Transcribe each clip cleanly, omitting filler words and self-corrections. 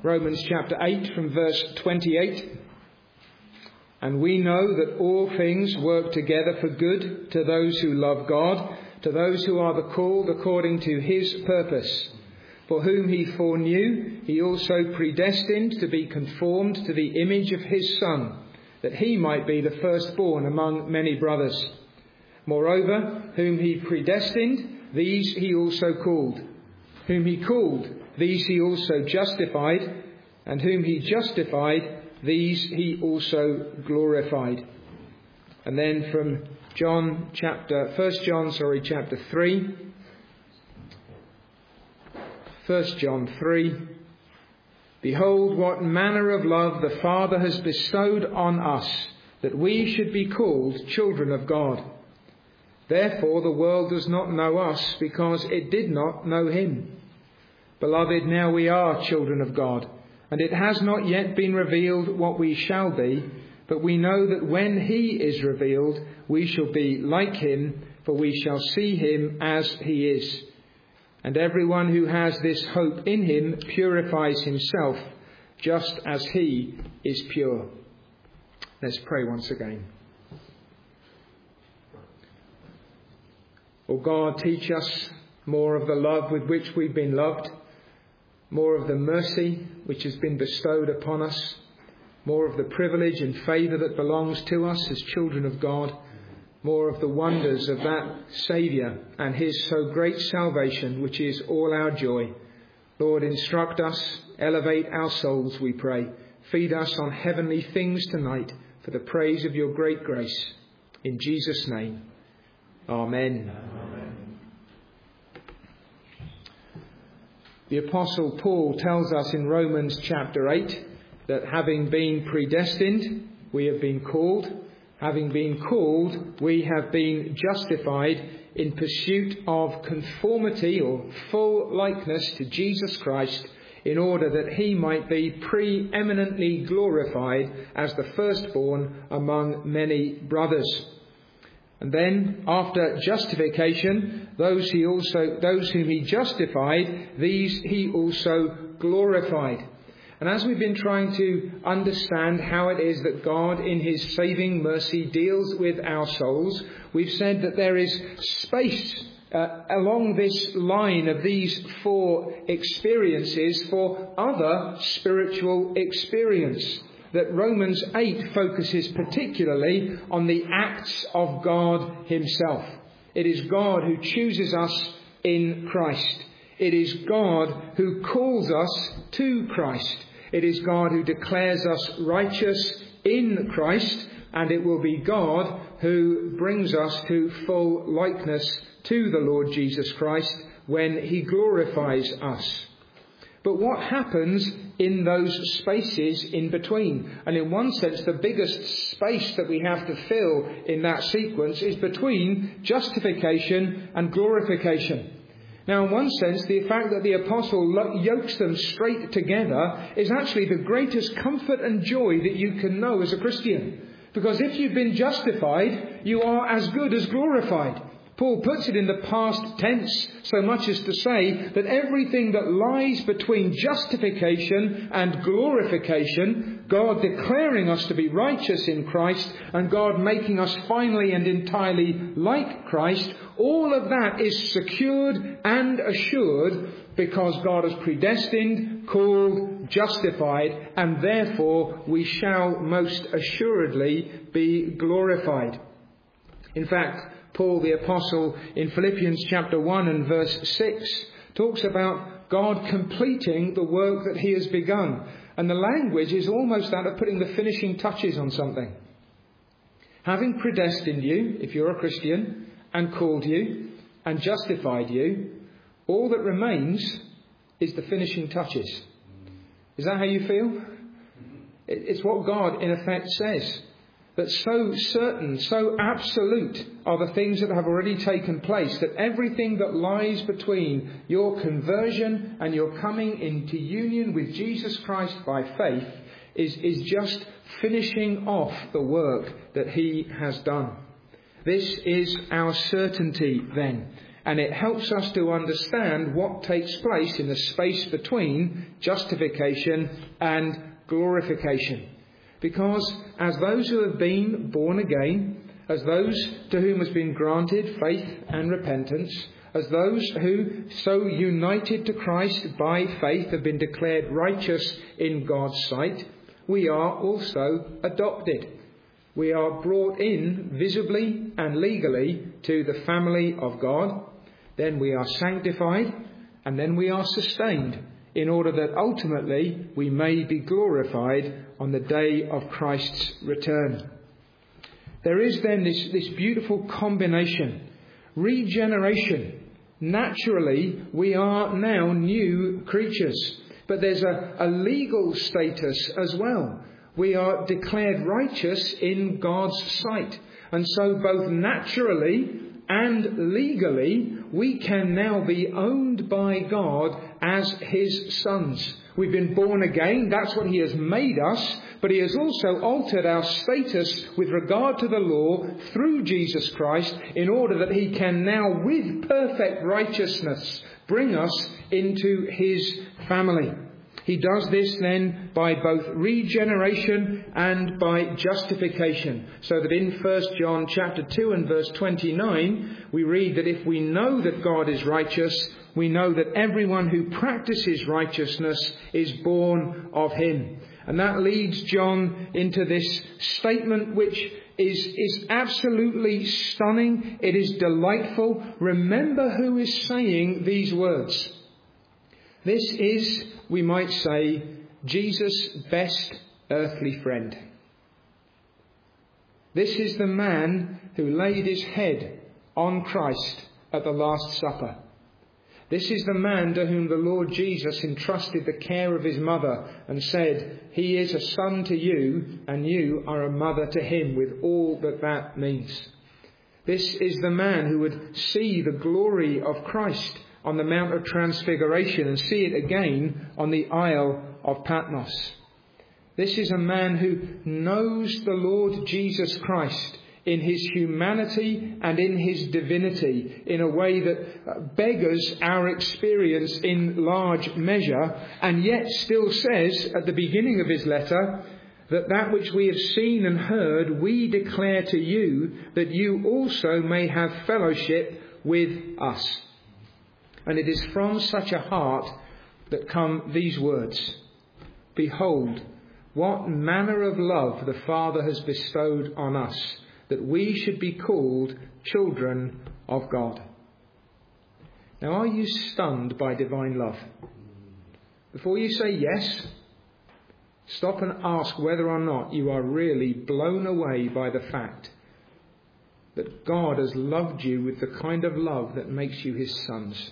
Romans chapter 8 from verse 28. And we know that all things work together for good to those who love God, to those who are the called according to his purpose. For whom he foreknew, he also predestined to be conformed to the image of his Son, that he might be the firstborn among many brothers. Moreover, whom he predestined, these he also called. Whom he called, these he also justified. And whom he justified, these he also glorified. And then from 1 John 3. 1 John 3. Behold, what manner of love the Father has bestowed on us, that we should be called children of God. Therefore the world does not know us, because it did not know him. Beloved, now we are children of God, and it has not yet been revealed what we shall be, but we know that when he is revealed, we shall be like him, for we shall see him as he is. And everyone who has this hope in him purifies himself, just as he is pure. Let's pray once again. O God, teach us more of the love with which we've been loved, more of the mercy which has been bestowed upon us, more of the privilege and favour that belongs to us as children of God, more of the wonders of that Saviour and his so great salvation, which is all our joy. Lord, instruct us, elevate our souls, we pray. Feed us on heavenly things tonight for the praise of your great grace. In Jesus' name, amen. Amen. The Apostle Paul tells us in Romans chapter 8 that having been predestined, we have been called. Having been called, we have been justified in pursuit of conformity or full likeness to Jesus Christ, in order that he might be preeminently glorified as the firstborn among many brothers. And then, after justification, those whom he justified, these he also glorified. And as we've been trying to understand how it is that God in his saving mercy deals with our souls, we've said that there is space along this line of these four experiences for other spiritual experience. That Romans 8 focuses particularly on the acts of God himself. It is God who chooses us in Christ. It is God who calls us to Christ. It is God who declares us righteous in Christ, and it will be God who brings us to full likeness to the Lord Jesus Christ when he glorifies us. But what happens in those spaces in between? And in one sense, the biggest space that we have to fill in that sequence is between justification and glorification. Now, in one sense, the fact that the apostle yokes them straight together is actually the greatest comfort and joy that you can know as a Christian. Because if you've been justified, you are as good as glorified. Paul puts it in the past tense, so much as to say that everything that lies between justification and glorification, God declaring us to be righteous in Christ and God making us finally and entirely like Christ, all of that is secured and assured because God has predestined, called, justified, and therefore we shall most assuredly be glorified. In fact, Paul the Apostle in Philippians chapter 1 and verse 6 talks about God completing the work that he has begun. And the language is almost that of putting the finishing touches on something. Having predestined you, if you're a Christian, and called you, and justified you, all that remains is the finishing touches. Is that how you feel? It's what God in effect says. That so certain, so absolute are the things that have already taken place, that everything that lies between your conversion and your coming into union with Jesus Christ by faith is just finishing off the work that he has done. This is our certainty then. And it helps us to understand what takes place in the space between justification and glorification. Because as those who have been born again, as those to whom has been granted faith and repentance, as those who, so united to Christ by faith, have been declared righteous in God's sight, we are also adopted. We are brought in visibly and legally to the family of God. Then we are sanctified, and then we are sustained, in order that ultimately we may be glorified on the day of Christ's return. There is then this beautiful combination. Regeneration. Naturally, we are now new creatures. But there's a legal status as well. We are declared righteous in God's sight. And so both naturally and legally, we can now be owned by God as his sons. We've been born again. That's what he has made us. But he has also altered our status with regard to the law through Jesus Christ, in order that he can now, with perfect righteousness, bring us into his family. He does this then by both regeneration and by justification. So that in 1 John chapter 2 and verse 29, we read that if we know that God is righteous, we know that everyone who practices righteousness is born of him. And that leads John into this statement which is absolutely stunning. It is delightful. Remember who is saying these words. This is, we might say, Jesus' best earthly friend. This is the man who laid his head on Christ at the Last Supper. This is the man to whom the Lord Jesus entrusted the care of his mother and said, he is a son to you and you are a mother to him, with all that means. This is the man who would see the glory of Christ on the Mount of Transfiguration and see it again on the Isle of Patmos. This is a man who knows the Lord Jesus Christ in his humanity and in his divinity in a way that beggars our experience in large measure, and yet still says at the beginning of his letter that which we have seen and heard we declare to you, that you also may have fellowship with us. And it is from such a heart that come these words. Behold, what manner of love the Father has bestowed on us, that we should be called children of God. Now, are you stunned by divine love? Before you say yes, stop and ask whether or not you are really blown away by the fact that God has loved you with the kind of love that makes you his sons.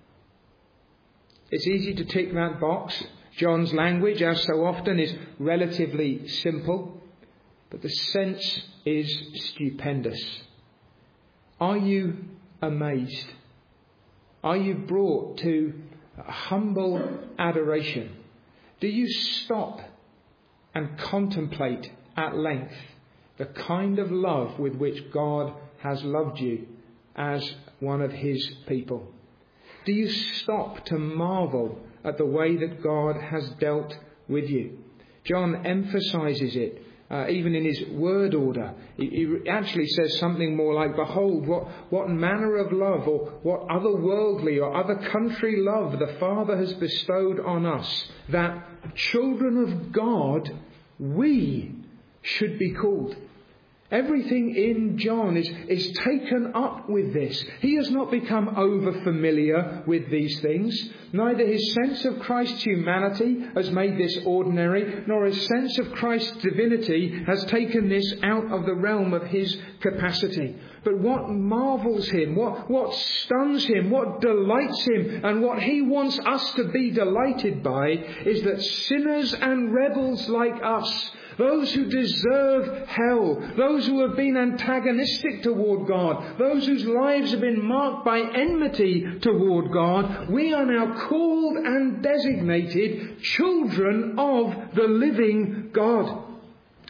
It's easy to tick that box. John's language, as so often, is relatively simple, but the sense is stupendous. Are you amazed? Are you brought to humble adoration? Do you stop and contemplate at length the kind of love with which God has loved you as one of his people? Do you stop to marvel at the way that God has dealt with you? John emphasizes it, even in his word order. He actually says something more like, behold, what manner of love, or what otherworldly or other country love the Father has bestowed on us, that children of God we should be called. Everything in John is taken up with this. He has not become over-familiar with these things. Neither his sense of Christ's humanity has made this ordinary, nor his sense of Christ's divinity has taken this out of the realm of his capacity. But what marvels him, what stuns him, what delights him, and what he wants us to be delighted by, is that sinners and rebels like us, those who deserve hell, those who have been antagonistic toward God, those whose lives have been marked by enmity toward God, we are now called and designated children of the living God.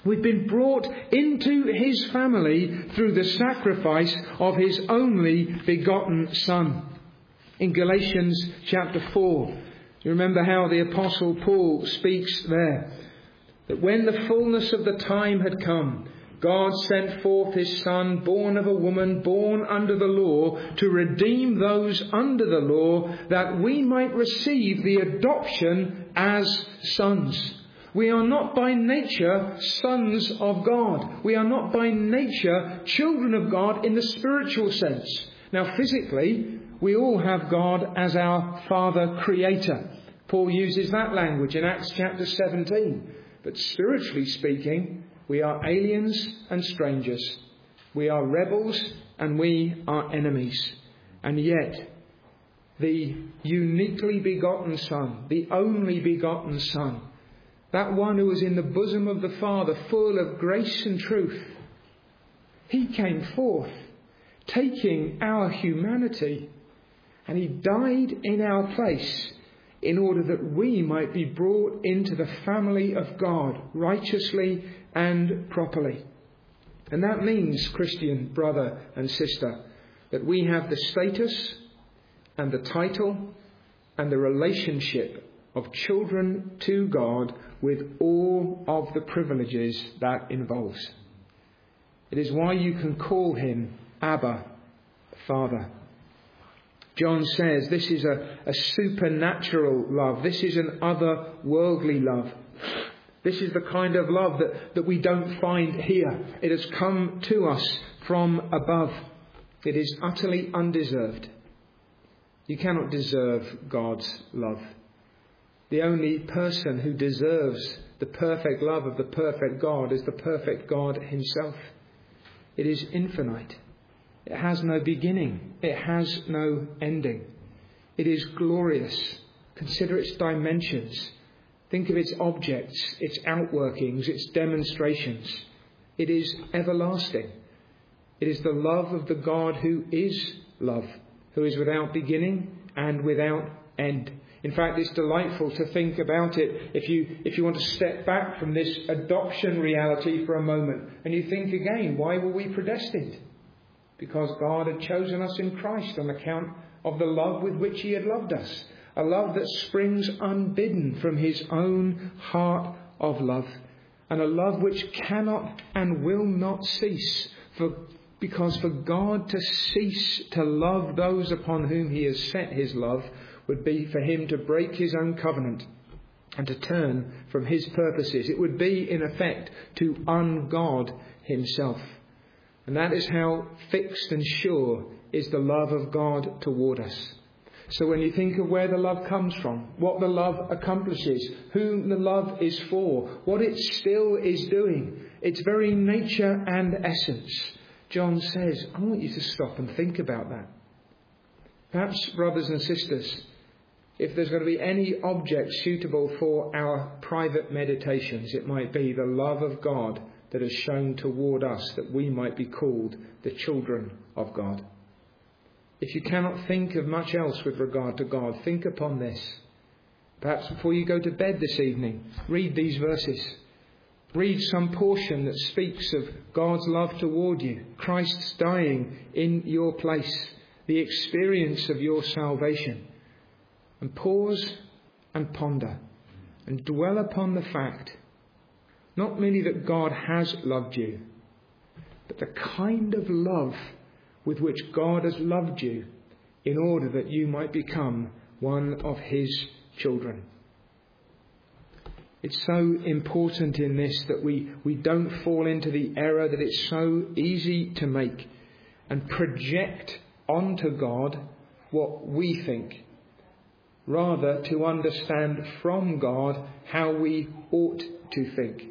We've been brought into his family through the sacrifice of his only begotten Son. In Galatians chapter 4, you remember how the Apostle Paul speaks there, that when the fullness of the time had come, God sent forth his Son, born of a woman, born under the law, to redeem those under the law, that we might receive the adoption as sons. We are not by nature sons of God. We are not by nature children of God in the spiritual sense. Now, physically, we all have God as our Father Creator. Paul uses that language in Acts chapter 17. But spiritually speaking, we are aliens and strangers. We are rebels and we are enemies. And yet, the uniquely begotten Son, the only begotten Son, that one who was in the bosom of the Father, full of grace and truth, he came forth, taking our humanity, and he died in our place in order that we might be brought into the family of God righteously and properly. And that means, Christian brother and sister, that we have the status and the title and the relationship of children to God with all of the privileges that involves. It is why you can call him Abba, Father. John says this is a supernatural love. This is an otherworldly love. This is the kind of love that we don't find here. It has come to us from above. It is utterly undeserved. You cannot deserve God's love. The only person who deserves the perfect love of the perfect God is the perfect God himself. It is infinite. It has no beginning. It has no ending. It is glorious. Consider its dimensions. Think of its objects, its outworkings, its demonstrations. It is everlasting. It is the love of the God who is love, who is without beginning and without end. In fact, it's delightful to think about it if you want to step back from this adoption reality for a moment and you think again, why were we predestined? Because God had chosen us in Christ on account of the love with which he had loved us. A love that springs unbidden from his own heart of love. And a love which cannot and will not cease. Because for God to cease to love those upon whom he has set his love would be for him to break his own covenant and to turn from his purposes. It would be, in effect, to ungod himself. And that is how fixed and sure is the love of God toward us. So when you think of where the love comes from, what the love accomplishes, whom the love is for, what it still is doing, its very nature and essence, John says, I want you to stop and think about that. Perhaps, brothers and sisters, if there's going to be any object suitable for our private meditations, it might be the love of God that is shown toward us, that we might be called the children of God. If you cannot think of much else with regard to God, think upon this. Perhaps before you go to bed this evening, read these verses. Read some portion that speaks of God's love toward you, Christ's dying in your place, the experience of your salvation. And pause and ponder and dwell upon the fact, not merely that God has loved you, but the kind of love with which God has loved you in order that you might become one of his children. It's so important in this that we don't fall into the error that it's so easy to make and project onto God what we think, rather to understand from God how we ought to think.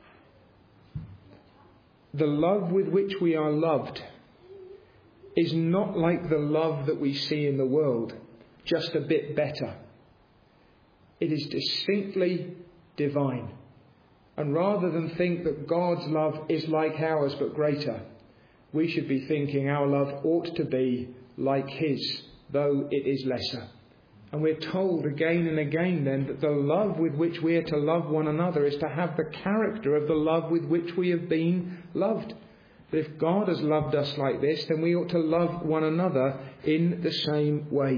The love with which we are loved is not like the love that we see in the world, just a bit better. It is distinctly divine. And rather than think that God's love is like ours but greater, we should be thinking our love ought to be like his, though it is lesser. And we're told again and again then that the love with which we are to love one another is to have the character of the love with which we have been loved. That if God has loved us like this, then we ought to love one another in the same way.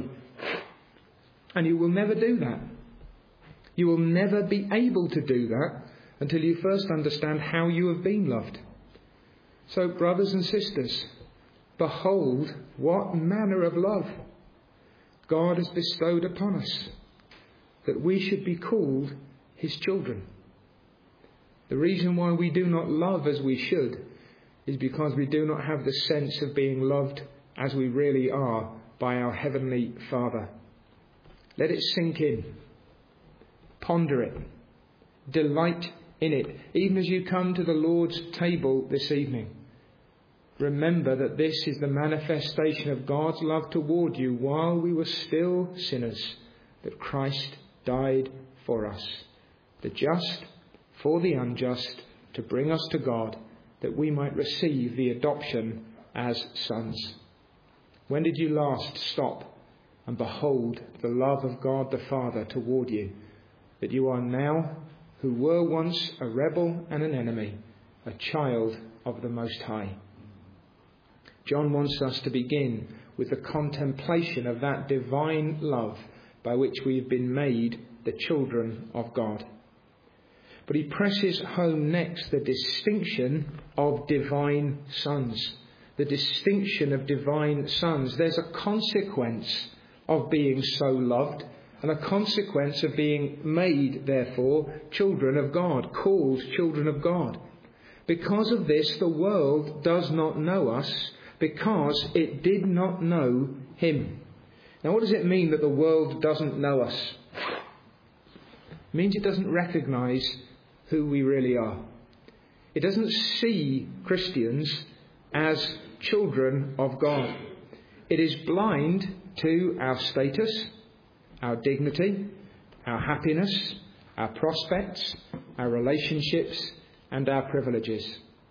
And you will never do that. You will never be able to do that until you first understand how you have been loved. So, brothers and sisters, behold what manner of love God has bestowed upon us, that we should be called his children. The reason why we do not love as we should is because we do not have the sense of being loved as we really are by our Heavenly Father. Let it sink in. Ponder it. Delight in it. Even as you come to the Lord's table this evening, remember that this is the manifestation of God's love toward you while we were still sinners, that Christ died for us, the just for the unjust, to bring us to God, that we might receive the adoption as sons. When did you last stop and behold the love of God the Father toward you, that you are now, who were once a rebel and an enemy, a child of the Most High? John wants us to begin with the contemplation of that divine love by which we've been made the children of God. But he presses home next the distinction of divine sons. The distinction of divine sons. There's a consequence of being so loved, and a consequence of being made, therefore, children of God, called children of God. Because of this, the world does not know us, because it did not know him. Now, what does it mean that the world doesn't know us? It means it doesn't recognise who we really are. It doesn't see Christians as children of God. It is blind to our status, our dignity, our happiness, our prospects, our relationships, and our privileges.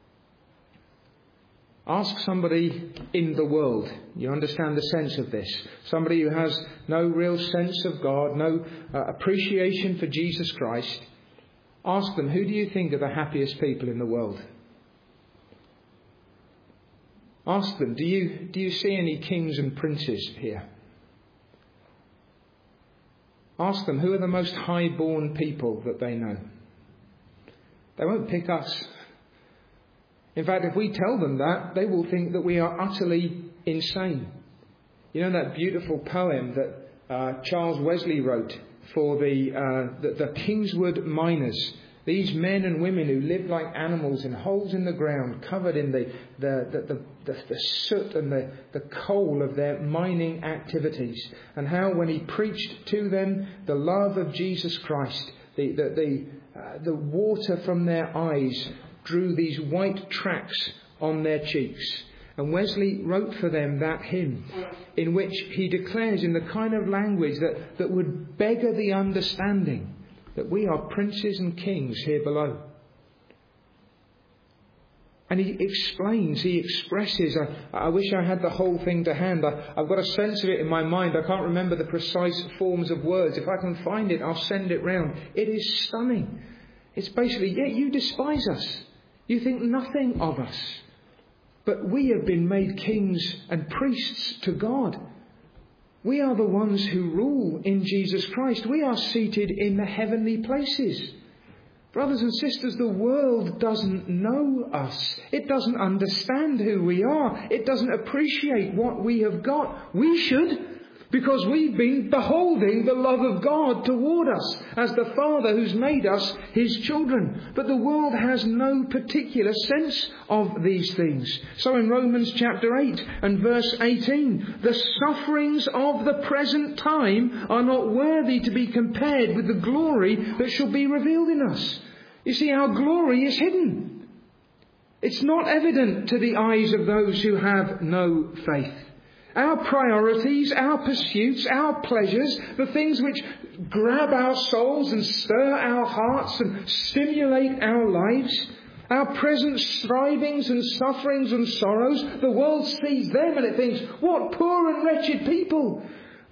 Ask somebody in the world. You understand the sense of this. Somebody who has no real sense of God, no appreciation for Jesus Christ. Ask them, who do you think are the happiest people in the world? Ask them, do you see any kings and princes here? Ask them, who are the most high-born people that they know? They won't pick us. In fact, if we tell them that, they will think that we are utterly insane. You know that beautiful poem that Charles Wesley wrote for the Kingswood miners, these men and women who lived like animals in holes in the ground, covered in the soot and the coal of their mining activities, and how when he preached to them the love of Jesus Christ, the water from their eyes drew these white tracks on their cheeks. And Wesley wrote for them that hymn in which he declares in the kind of language that would beggar the understanding that we are princes and kings here below. And he expresses, I wish I had the whole thing to hand. I've got a sense of it in my mind. I can't remember the precise forms of words. If I can find it, I'll send it round. It is stunning. It's basically, you despise us. You think nothing of us. But we have been made kings and priests to God. We are the ones who rule in Jesus Christ. We are seated in the heavenly places. Brothers and sisters, the world doesn't know us. It doesn't understand who we are. It doesn't appreciate what we have got. We should, because we've been beholding the love of God toward us as the Father who's made us his children. But the world has no particular sense of these things. So in Romans chapter 8 and verse 18, the sufferings of the present time are not worthy to be compared with the glory that shall be revealed in us. You see, our glory is hidden. It's not evident to the eyes of those who have no faith. Our priorities, our pursuits, our pleasures, the things which grab our souls and stir our hearts and stimulate our lives, our present strivings and sufferings and sorrows, the world sees them and it thinks, what poor and wretched people.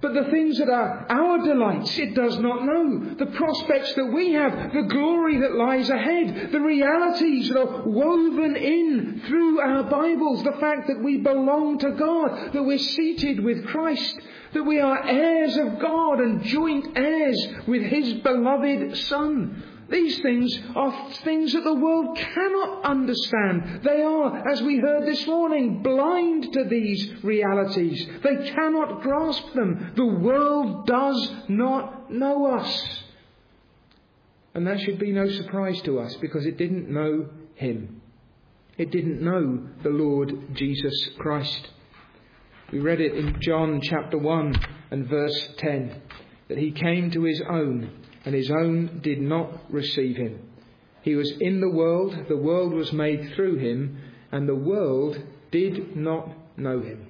But the things that are our delights, it does not know. The prospects that we have, the glory that lies ahead, the realities that are woven in through our Bibles, the fact that we belong to God, that we're seated with Christ, that we are heirs of God and joint heirs with His beloved Son. These things are things that the world cannot understand. They are, as we heard this morning, blind to these realities. They cannot grasp them. The world does not know us. And that should be no surprise to us, because it didn't know Him. It didn't know the Lord Jesus Christ. We read it in John chapter 1 and verse 10, that He came to His own, and His own did not receive Him. He was in the world was made through Him, and the world did not know Him.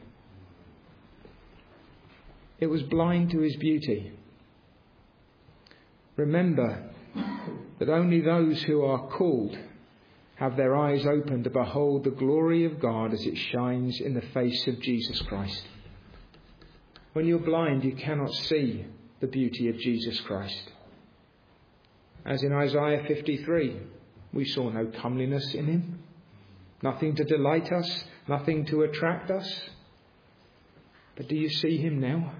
It was blind to His beauty. Remember that only those who are called have their eyes open to behold the glory of God as it shines in the face of Jesus Christ. When you're blind, you cannot see the beauty of Jesus Christ. As in Isaiah 53, we saw no comeliness in Him, nothing to delight us, nothing to attract us. But do you see Him now?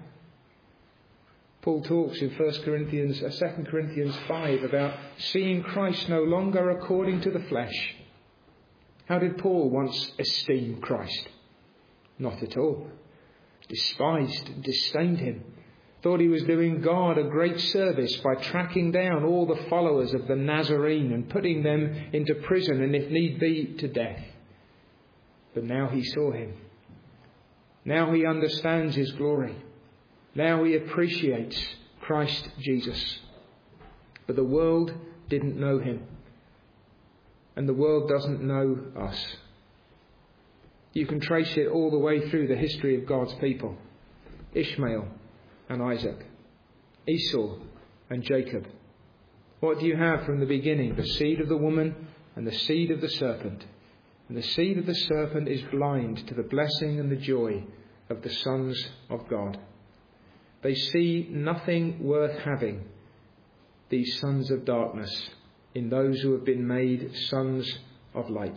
Paul talks in 2 Corinthians 5 about seeing Christ no longer according to the flesh. How did Paul once esteem Christ? Not at all. Despised and disdained Him. Thought he was doing God a great service by tracking down all the followers of the Nazarene and putting them into prison and, if need be, to death. But now he saw Him. Now he understands His glory. Now he appreciates Christ Jesus. But the world didn't know Him. And the world doesn't know us. You can trace it all the way through the history of God's people. Ishmael and Isaac, Esau and Jacob. What do you have from the beginning? The seed of the woman and the seed of the serpent. And the seed of the serpent is blind to the blessing and the joy of the sons of God. They see nothing worth having, these sons of darkness, in those who have been made sons of light.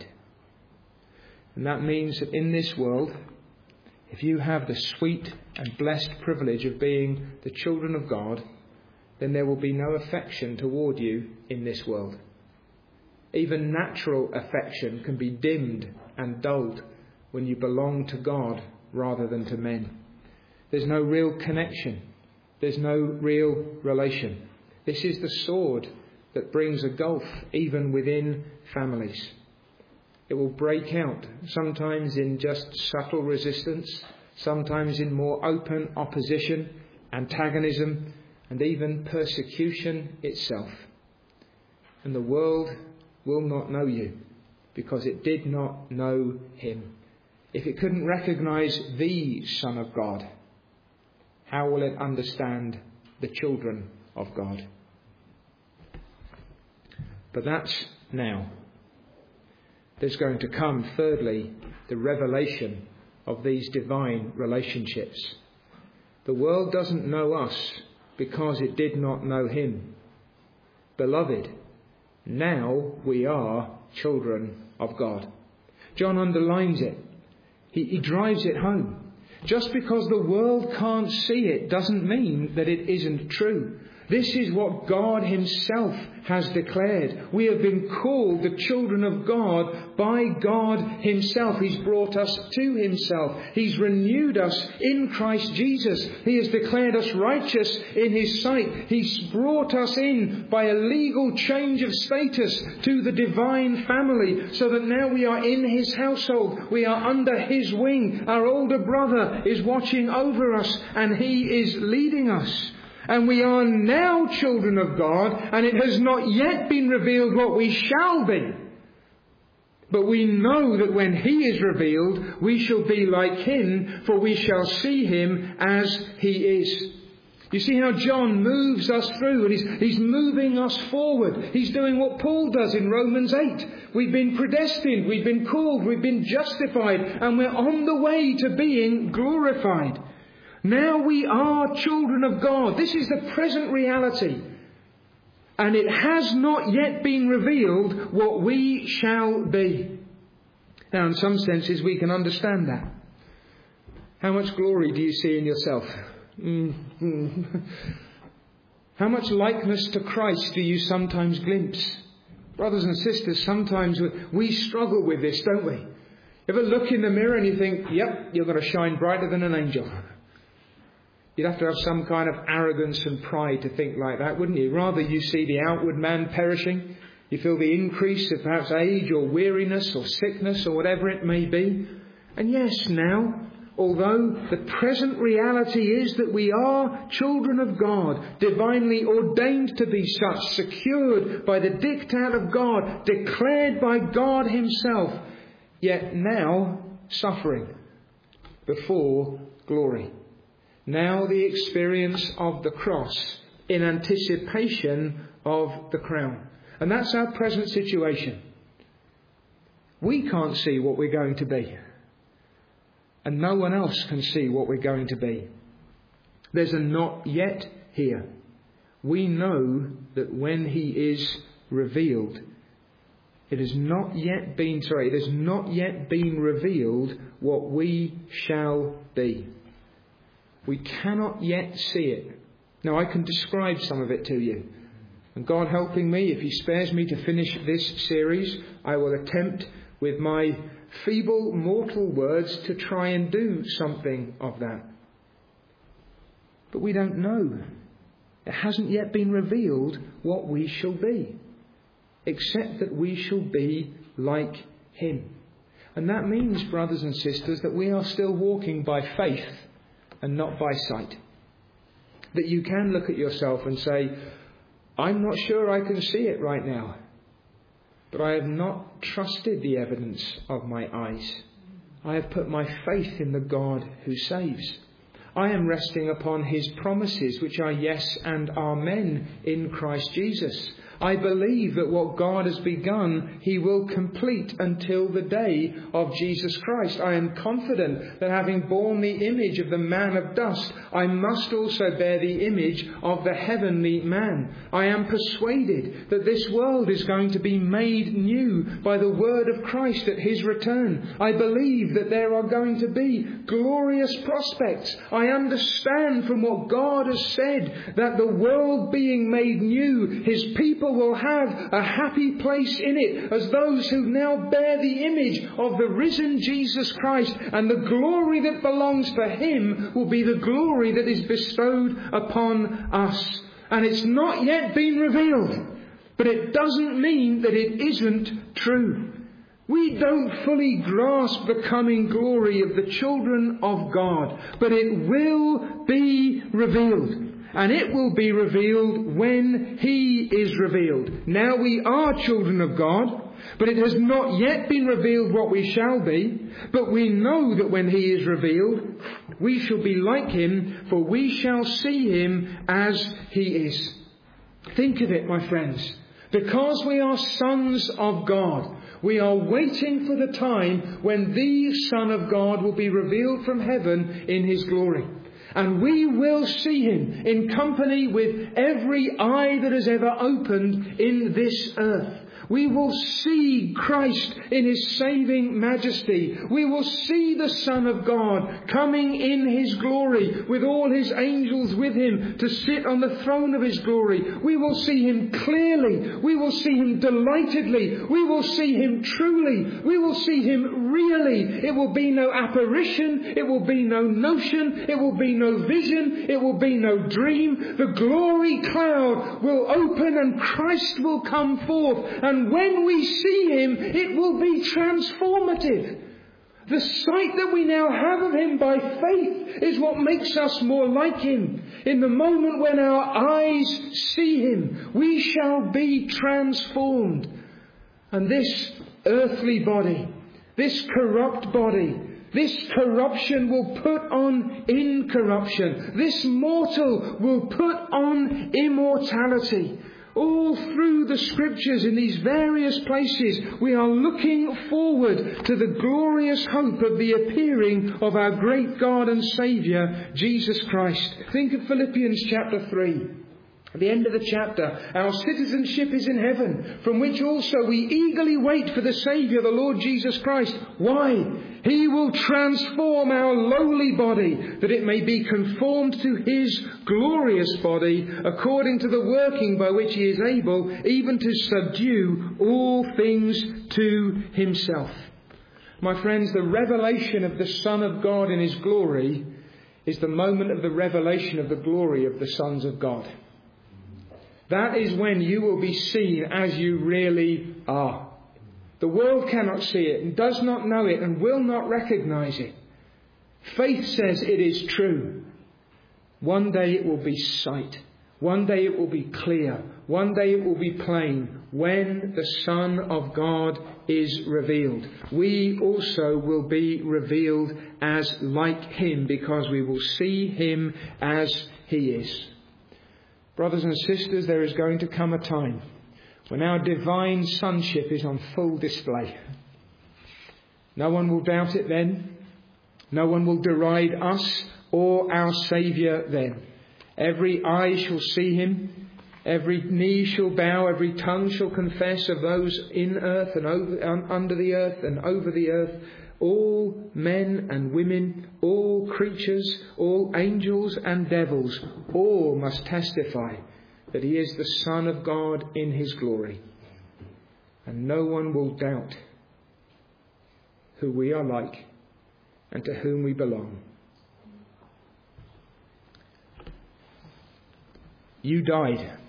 And that means that in this world, if you have the sweet and blessed privilege of being the children of God, then there will be no affection toward you in this world. Even natural affection can be dimmed and dulled when you belong to God rather than to men. There's no real connection. There's no real relation. This is the sword that brings a gulf even within families. It will break out, sometimes in just subtle resistance, sometimes in more open opposition, antagonism, and even persecution itself. And the world will not know you because it did not know Him. If it couldn't recognise the Son of God, how will it understand the children of God? But that's now. There's going to come, thirdly, the revelation of these divine relationships. The world doesn't know us because it did not know Him. Beloved, now we are children of God. John underlines it. He drives it home. Just because the world can't see it doesn't mean that it isn't true. This is what God Himself has declared. We have been called the children of God by God Himself. He's brought us to Himself. He's renewed us in Christ Jesus. He has declared us righteous in His sight. He's brought us in by a legal change of status to the divine family, so that now we are in His household. We are under His wing. Our older brother is watching over us, and he is leading us. And we are now children of God, and it has not yet been revealed what we shall be. But we know that when He is revealed, we shall be like Him, for we shall see Him as He is. You see how John moves us through, and he's moving us forward. He's doing what Paul does in Romans 8. We've been predestined, we've been called, we've been justified, and we're on the way to being glorified. Now we are children of God. This is the present reality. And it has not yet been revealed what we shall be. Now, in some senses, we can understand that. How much glory do you see in yourself? How much likeness to Christ do you sometimes glimpse? Brothers and sisters, sometimes we struggle with this, don't we? You ever look in the mirror and you think, yep, you're going to shine brighter than an angel. You'd have to have some kind of arrogance and pride to think like that, wouldn't you? Rather you see the outward man perishing. You feel the increase of perhaps age or weariness or sickness or whatever it may be. And yes, now, although the present reality is that we are children of God, divinely ordained to be such, secured by the diktat of God, declared by God Himself, yet now suffering before glory. Now the experience of the cross in anticipation of the crown. And that's our present situation. We can't see what we're going to be. And no one else can see what we're going to be. There's a not yet here. We know that when He is revealed, it has not yet been revealed what we shall be. We cannot yet see it. Now I can describe some of it to you. And God helping me, if He spares me to finish this series, I will attempt with my feeble mortal words to try and do something of that. But we don't know. It hasn't yet been revealed what we shall be, except that we shall be like Him. And that means, brothers and sisters, that we are still walking by faith and not by sight. That you can look at yourself and say, I'm not sure I can see it right now, but I have not trusted the evidence of my eyes. I have put my faith in the God who saves. I am resting upon His promises, which are yes and amen in Christ Jesus. I believe that what God has begun, He will complete until the day of Jesus Christ. I am confident that having borne the image of the man of dust, I must also bear the image of the heavenly man. I am persuaded that this world is going to be made new by the word of Christ at His return. I believe that there are going to be glorious prospects. I understand from what God has said that the world being made new, His people will have a happy place in it as those who now bear the image of the risen Jesus Christ, and the glory that belongs to Him will be the glory that is bestowed upon us. And it's not yet been revealed, but it doesn't mean that it isn't true. We don't fully grasp the coming glory of the children of God, but it will be revealed. And it will be revealed when He is revealed. Now we are children of God, but it has not yet been revealed what we shall be. But we know that when He is revealed, we shall be like Him, for we shall see Him as He is. Think of it, my friends. Because we are sons of God, we are waiting for the time when the Son of God will be revealed from heaven in His glory. And we will see Him in company with every eye that has ever opened in this earth. We will see Christ in His saving majesty. We will see the Son of God coming in His glory with all His angels with Him to sit on the throne of His glory. We will see Him clearly. We will see Him delightedly. We will see Him truly. We will see Him really. It will be no apparition. It will be no notion. It will be no vision. It will be no dream. The glory cloud will open and Christ will come forth. And when we see Him, it will be transformative. The sight that we now have of Him by faith is what makes us more like Him. In the moment when our eyes see Him, we shall be transformed. And this earthly body, this corrupt body, this corruption will put on incorruption. This mortal will put on immortality. All through the Scriptures in these various places, we are looking forward to the glorious hope of the appearing of our great God and Saviour, Jesus Christ. Think of Philippians chapter 3. At the end of the chapter, our citizenship is in heaven, from which also we eagerly wait for the Saviour, the Lord Jesus Christ. Why? He will transform our lowly body, that it may be conformed to His glorious body, according to the working by which He is able even to subdue all things to Himself. My friends, the revelation of the Son of God in His glory is the moment of the revelation of the glory of the sons of God. That is when you will be seen as you really are. The world cannot see it and does not know it and will not recognize it. Faith says it is true. One day it will be sight. One day it will be clear. One day it will be plain when the Son of God is revealed. We also will be revealed as like Him, because we will see Him as He is. Brothers and sisters, there is going to come a time when our divine sonship is on full display. No one will doubt it then. No one will deride us or our Saviour then. Every eye shall see Him. Every knee shall bow. Every tongue shall confess of those in earth and under the earth and over the earth. All men and women, all creatures, all angels and devils, all must testify that He is the Son of God in His glory. And no one will doubt who we are like and to whom we belong. You died,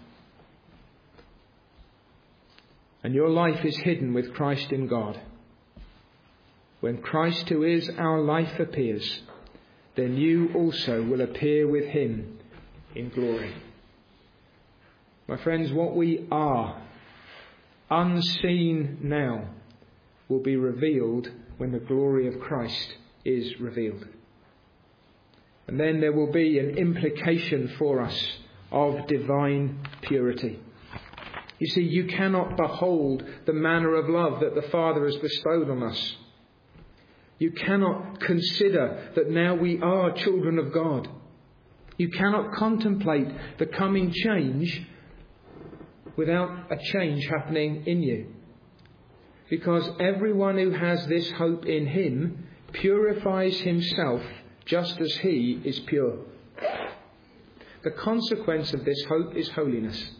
and your life is hidden with Christ in God. When Christ, who is our life, appears, then you also will appear with Him in glory. My friends, what we are, unseen now, will be revealed when the glory of Christ is revealed. And then there will be an implication for us of divine purity. You see, you cannot behold the manner of love that the Father has bestowed on us. You cannot consider that now we are children of God. You cannot contemplate the coming change without a change happening in you. Because everyone who has this hope in Him purifies himself just as He is pure. The consequence of this hope is holiness.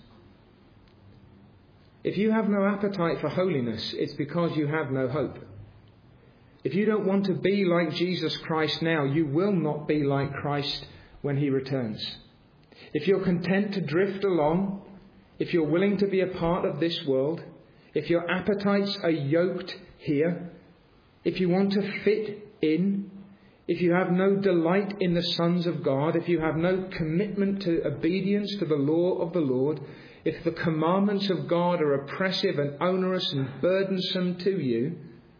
If you have no appetite for holiness, it's because you have no hope. If you don't want to be like Jesus Christ now, you will not be like Christ when He returns. If you're content to drift along, if you're willing to be a part of this world, if your appetites are yoked here, if you want to fit in, if you have no delight in the sons of God, if you have no commitment to obedience to the law of the Lord, if the commandments of God are oppressive and onerous and burdensome to you,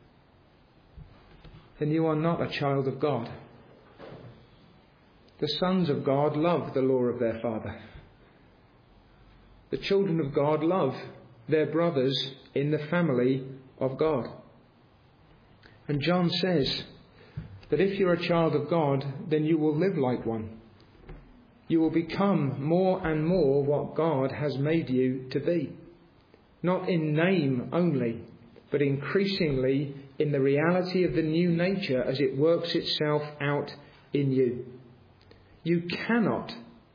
then you are not a child of God. The sons of God love the law of their Father. The children of God love their brothers in the family of God. And John says that if you're a child of God, then you will live like one. You will become more and more what God has made you to be. Not in name only, but increasingly in the reality of the new nature as it works itself out in you. You cannot,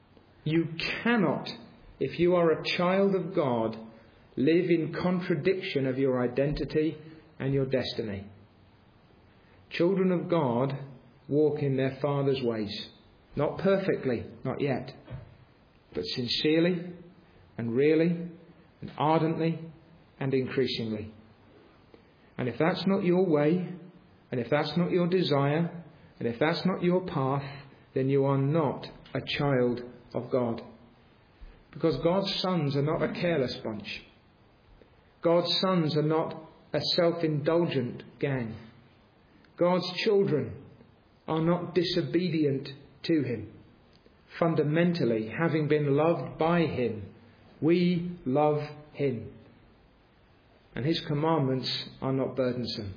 if you are a child of God, live in contradiction of your identity and your destiny. Children of God walk in their Father's ways. Not perfectly, not yet, but sincerely and really and ardently and increasingly. And if that's not your way, and if that's not your desire, and if that's not your path, then you are not a child of God. Because God's sons are not a careless bunch. God's sons are not a self-indulgent gang. God's children are not disobedient to Him. Fundamentally, having been loved by Him, We love him. And his commandments are not burdensome.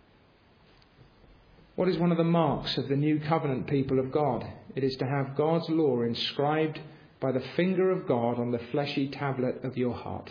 What is one of the marks of the new covenant people of God? It is to have God's law inscribed by the finger of God on the fleshy tablet of your heart.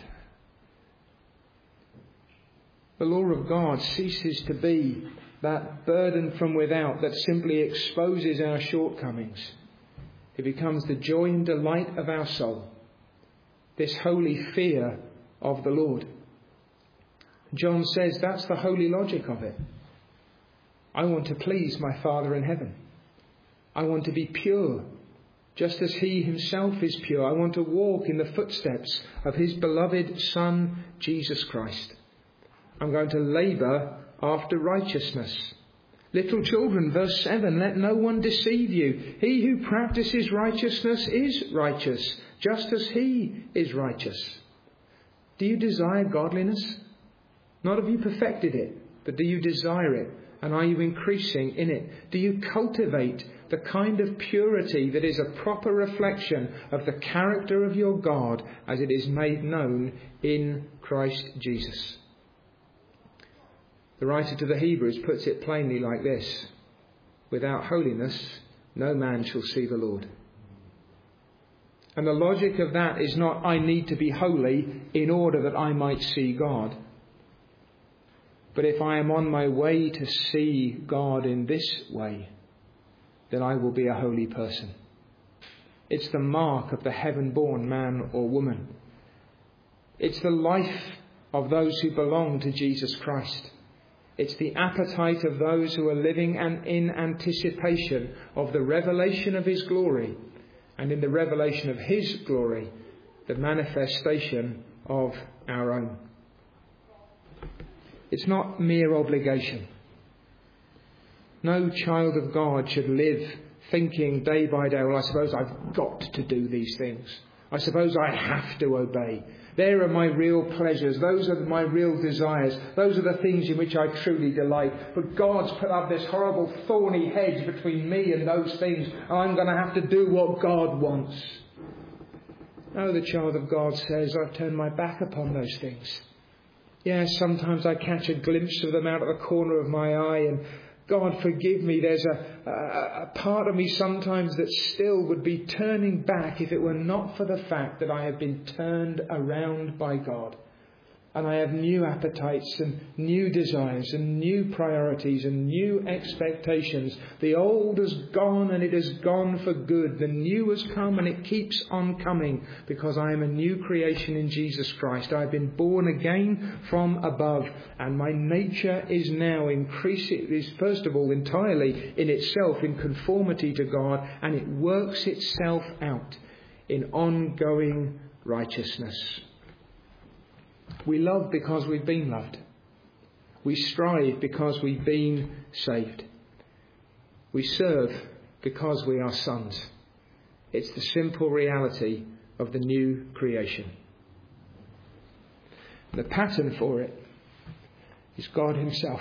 The law of God ceases to be that burden from without that simply exposes our shortcomings. It becomes the joy and delight of our soul, this holy fear of the Lord. John says that's the holy logic of it. I want to please my Father in heaven. I want to be pure, just as he himself is pure. I want to walk in the footsteps of his beloved Son, Jesus Christ. I'm going to labour after righteousness. Little children, verse 7, let no one deceive you. He who practices righteousness is righteous, just as he is righteous. Do you desire godliness? Not have you perfected it, but do you desire it? And are you increasing in it? Do you cultivate the kind of purity that is a proper reflection of the character of your God as it is made known in Christ Jesus? The writer to the Hebrews puts it plainly like this: without holiness, no man shall see the Lord. And the logic of that is not, I need to be holy in order that I might see God. But if I am on my way to see God in this way, then I will be a holy person. It's the mark of the heaven-born man or woman. It's the life of those who belong to Jesus Christ. It's the appetite of those who are living and in anticipation of the revelation of his glory, and in the revelation of his glory, the manifestation of our own. It's not mere obligation. No child of God should live thinking day by day, well, I suppose I've got to do these things. I suppose I have to obey. There are my real pleasures. Those are my real desires. Those are the things in which I truly delight. But God's put up this horrible thorny hedge between me and those things. I'm going to have to do what God wants. No, the child of God says, I've turned my back upon those things. Yes, sometimes I catch a glimpse of them out of the corner of my eye, and God forgive me, there's a part of me sometimes that still would be turning back if it were not for the fact that I have been turned around by God. And I have new appetites and new desires and new priorities and new expectations. The old has gone and it has gone for good. The new has come and it keeps on coming because I am a new creation in Jesus Christ. I have been born again from above, and my nature is now is first of all entirely in itself in conformity to God, and it works itself out in ongoing righteousness. We love because we've been loved. We strive because we've been saved. We serve because we are sons. It's the simple reality of the new creation. The pattern for it is God himself.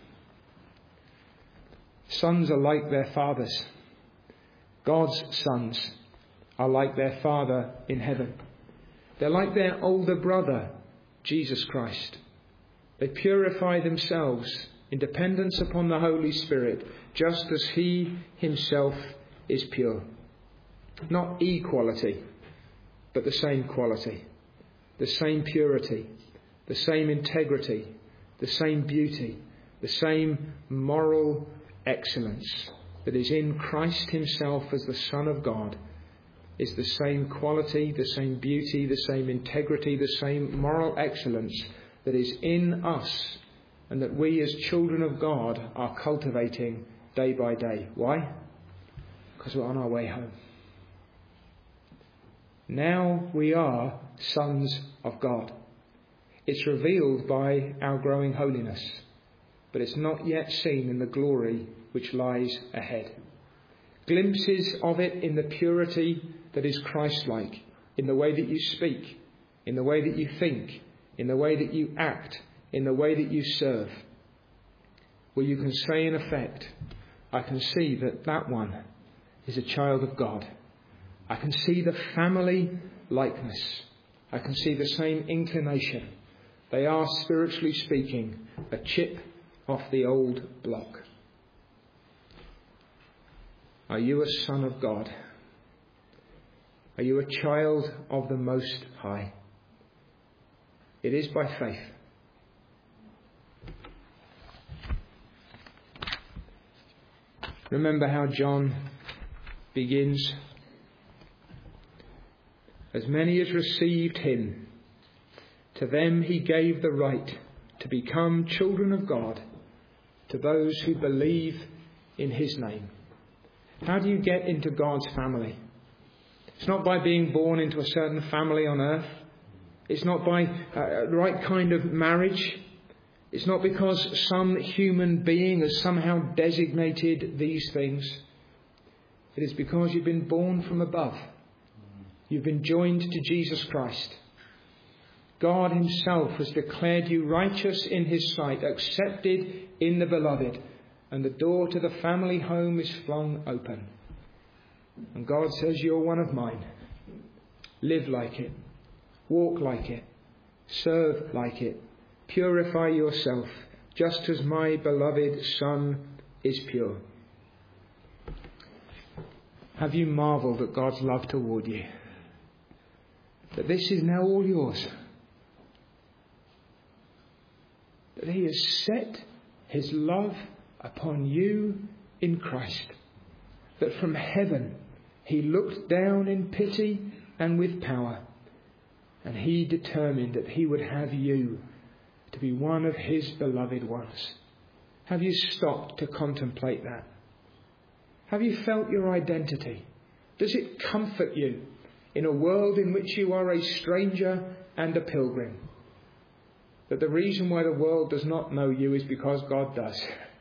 Sons are like their fathers. God's sons are like their Father in heaven. They're like their older brother, Jesus Christ. They purify themselves in dependence upon the Holy Spirit, just as he himself is pure. Not equality, but the same quality, the same purity, the same integrity, the same beauty, the same moral excellence that is in Christ himself as the Son of God. Is the same quality, the same beauty, the same integrity, the same moral excellence that is in us, and that we as children of God are cultivating day by day. Why? Because we're on our way home. Now we are sons of God. It's revealed by our growing holiness, but it's not yet seen in the glory which lies ahead. Glimpses of it in the purity that is Christ-like, in the way that you speak, in the way that you think, in the way that you act, in the way that you serve. Where you can say in effect, I can see that one is a child of God. I can see the family likeness. I can see the same inclination. They are, spiritually speaking, a chip off the old block. Are you a son of God? Are you a child of the Most High? It is by faith. Remember how John begins. As many as received him, to them he gave the right to become children of God, to those who believe in his name. How do you get into God's family? It's not by being born into a certain family on earth. It's not by the right kind of marriage. It's not because some human being has somehow designated these things. It is because you've been born from above. You've been joined to Jesus Christ. God himself has declared you righteous in his sight, accepted in the beloved, and the door to the family home is flung open. And God says, you're one of mine. Live like it. Walk like it. Serve like it. Purify yourself, just as my beloved Son is pure. Have you marvelled at God's love toward you? That this is now all yours. That he has set his love upon you in Christ. That from heaven he looked down in pity and with power. And he determined that he would have you to be one of his beloved ones. Have you stopped to contemplate that? Have you felt your identity? Does it comfort you in a world in which you are a stranger and a pilgrim? That the reason why the world does not know you is because God does.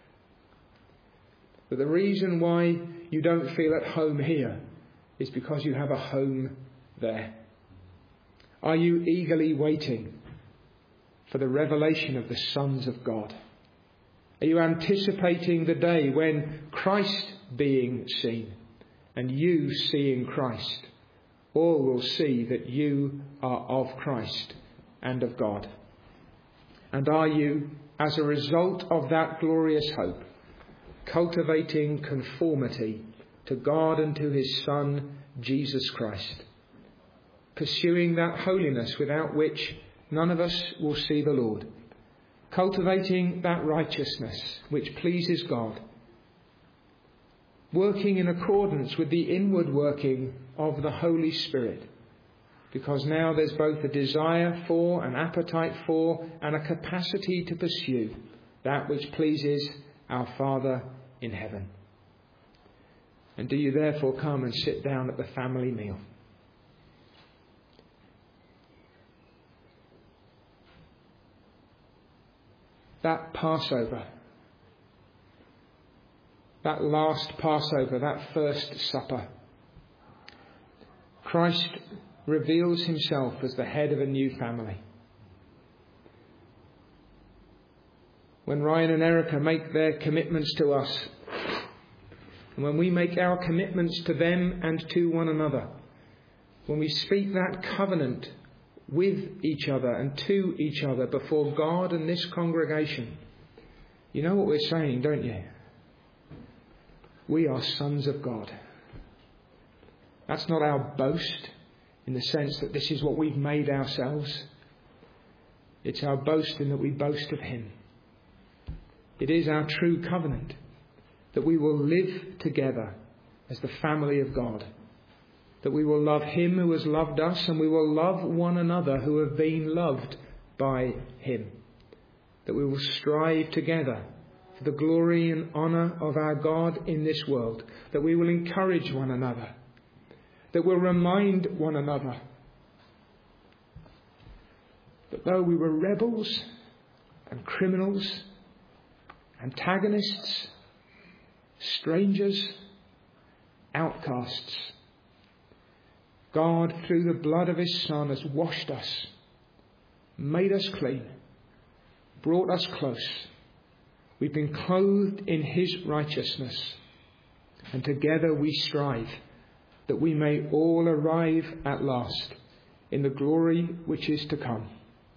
That the reason why you don't feel at home here is because you have a home there. Are you eagerly waiting for the revelation of the sons of God? Are you anticipating the day when Christ being seen and you seeing Christ, all will see that you are of Christ and of God? And are you, as a result of that glorious hope, cultivating conformity to God and to his Son, Jesus Christ, pursuing that holiness without which none of us will see the Lord, cultivating that righteousness which pleases God, working in accordance with the inward working of the Holy Spirit, because now there's both a desire for, an appetite for, and a capacity to pursue that which pleases our Father in heaven. And do you therefore come and sit down at the family meal? That Passover, that last Passover, that first supper, Christ reveals himself as the head of a new family. When Ryan and Erica make their commitments to us, and when we make our commitments to them and to one another, when we speak that covenant with each other and to each other before God and this congregation, you know what we're saying, don't you? We are sons of God. That's not our boast in the sense that this is what we've made ourselves. It's our boast in that we boast of him. It is our true covenant that we will live together as the family of God, that we will love him who has loved us, and we will love one another who have been loved by him, that we will strive together for the glory and honour of our God in this world, that we will encourage one another, that we'll remind one another that though we were rebels and criminals, antagonists, strangers, outcasts, God, through the blood of his Son, has washed us, made us clean, brought us close. We've been clothed in his righteousness, and together we strive that we may all arrive at last in the glory which is to come.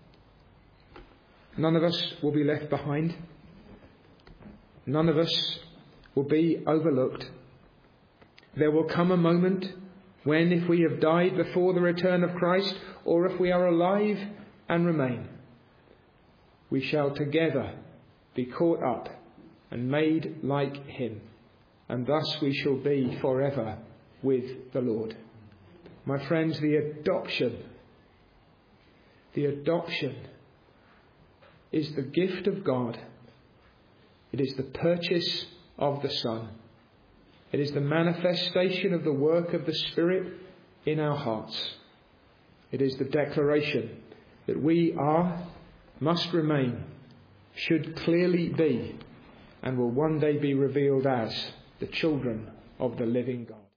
None of us will be left behind. None of us will be overlooked. There will come a moment when, if we have died before the return of Christ, or if we are alive and remain, we shall together be caught up and made like him, and thus we shall be forever with the Lord. My friends, the adoption is the gift of God. It is the purchase of the Son. It is the manifestation of the work of the Spirit in our hearts. It is the declaration that we are, must remain, should clearly be, and will one day be revealed as the children of the living God.